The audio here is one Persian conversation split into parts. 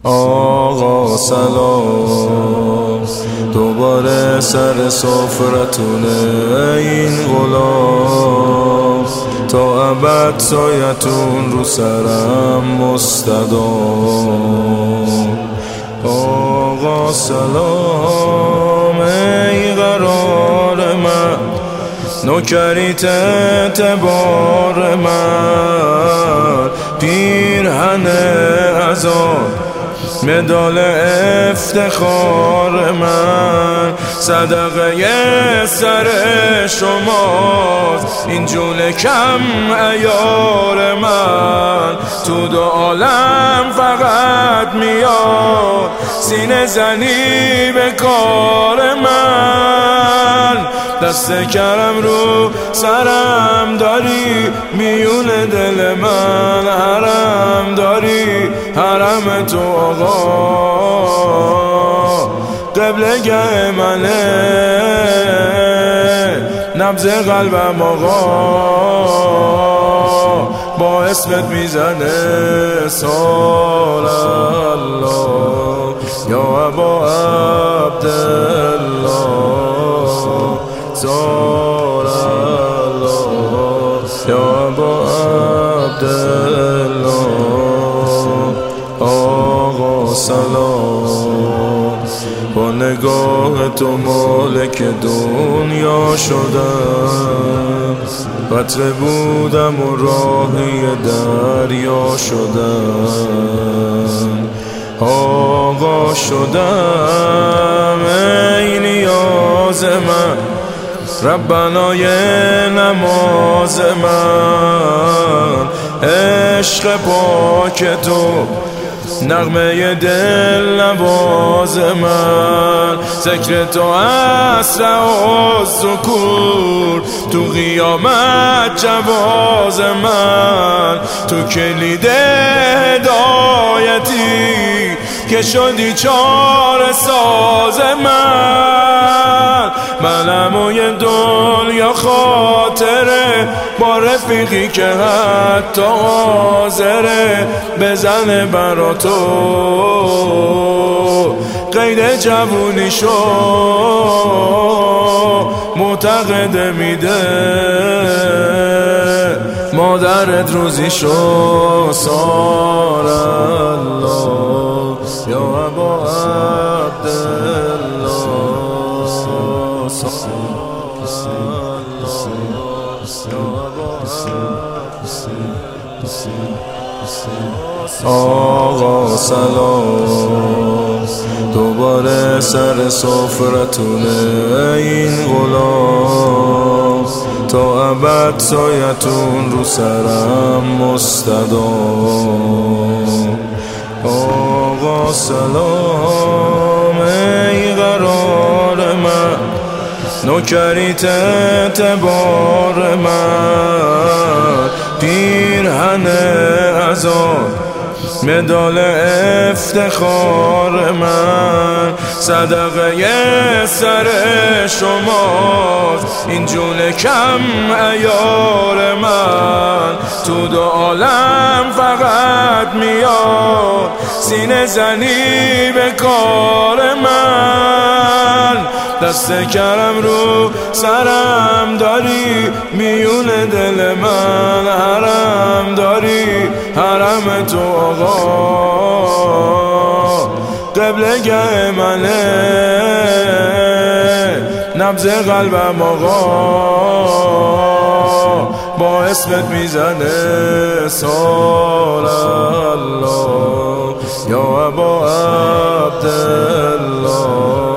آقا سلام، دوباره سر سفرتونه این غلام، تا ابد سایتون رو سرم مستدام. آقا سلام ای قرار من، نوکریت اعتبار من، پیرهن ازان مدال افتخار من، صدقه سر شماست این جون کم عیار من. تو دو عالم فقط میاد سینه زنی به کار من، دست کرم رو سرم داری، میون دل من حرم داری، حرم تو آقا قبلگه منه، نبض قلبم آقا با اسمت میزنه. سال الله یا ابا عبدالله، سال الله یا ابا عبدالله. آقا سلام، با نگاه تو مالک دنیا شدم، قطره بودم و راهی دریا شدم. آقا شدم ای نیاز من، ربنای نماز من، عشق پاک تو نغمه دل نواز من، ذکر تو اسرع و ذکور، تو قیامت جواز من، تو کلید هدایتی که شدی چاره ساز من. منم و یه دنیا خاطره با رفیقی که حتی حاضره بزنه برا تو قید جوونی شو، معتقد میده مادرت روزی شو. سال الله یا ابا عبدالله، سال الله یا ابا عبدالله. آقا سلام، دوباره سر سفرتونه این غلام، تا ابد سایتون رو سرم مستدام. آقا سلام ای قرار من، نوکریت اعتبار من، پیرهن ازان مدال افتخار من، صدقه سر شماست این جون کم عیار من. تو دو عالم فقط میاد سینه زنی به کار من، دست کرم رو سرم داری، میون دل من حرم داری، حرم تو آقا قبلگه منه، نبض قلبم آقا با اسمت میزنه. سال الله یا ابا عبدالله،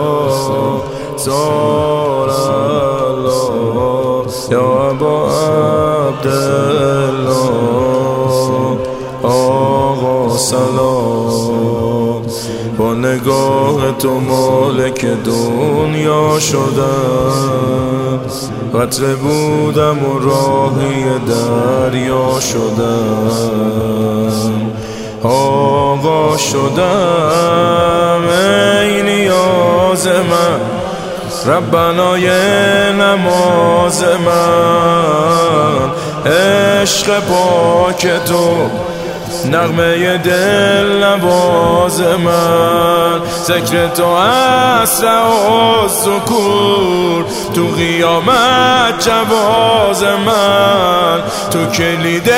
سال الله یا ابا عبدالله. آقا سلام، با نگاه تو مالک دنیا شدم، قطره بودم و راهی دریا شدم. آقا شدم ای نیاز من، ربنای نماز من، عشق پاک تو نغمه دل نواز من، ذکر تو اسرع و ذکور، تو قیامت جواز من، تو کلید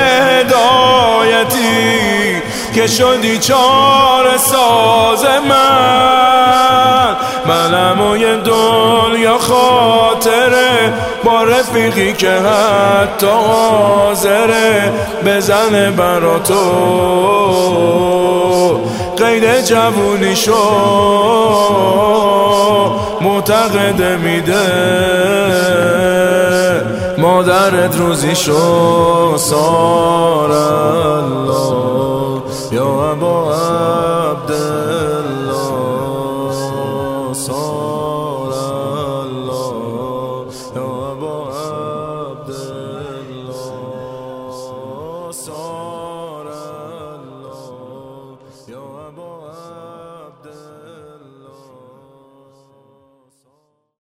هدایتی که شدی چاره ساز من. منم و یه دنیا خاطره با رفیقی که حتی حاضره بزنه برا تو قید جوونی شو، معتقد میده مادرت روزی شو. سار الله یا ابا عبدالله